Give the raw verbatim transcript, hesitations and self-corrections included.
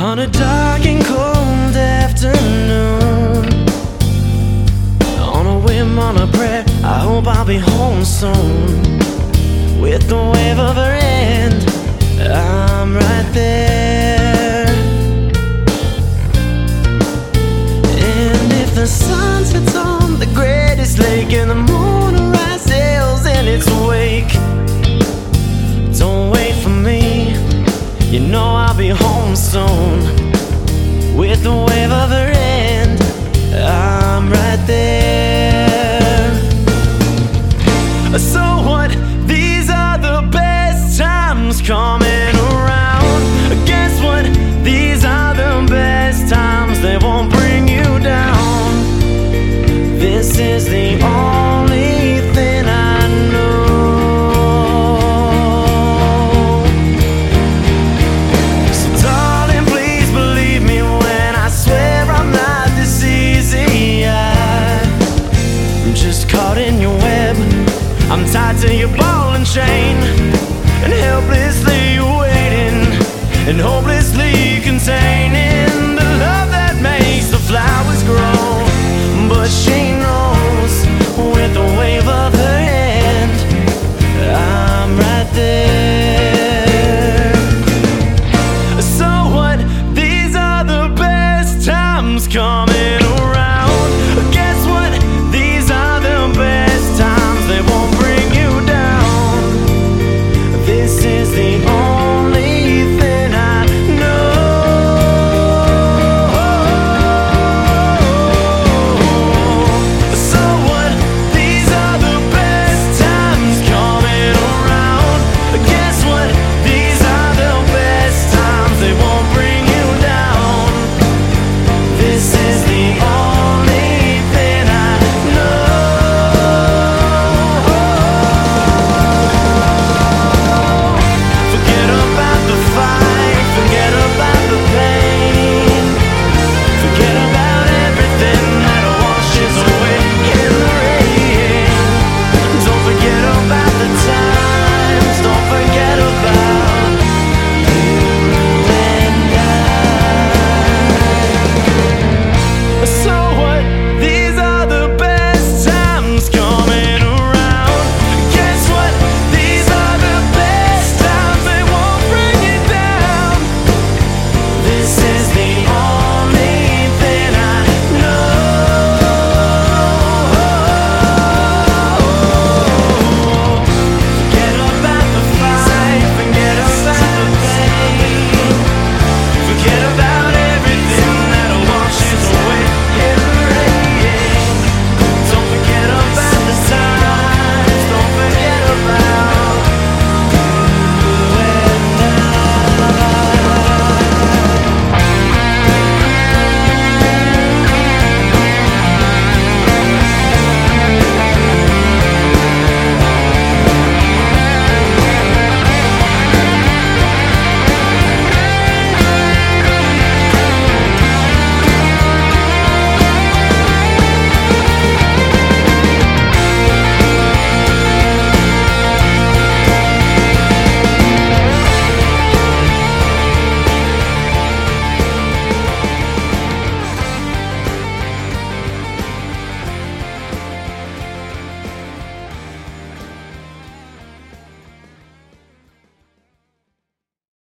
On a dark and cold afternoon, on a whim, on a prayer, I hope I'll be home soon. With the wave of her hand, I'm right there. And if the sun sets on the greatest lake and the moon rises in its wake, don't wait for me, you know I'll be home soon. With the wave of her hand, I'm right there. So what? These are the best times coming.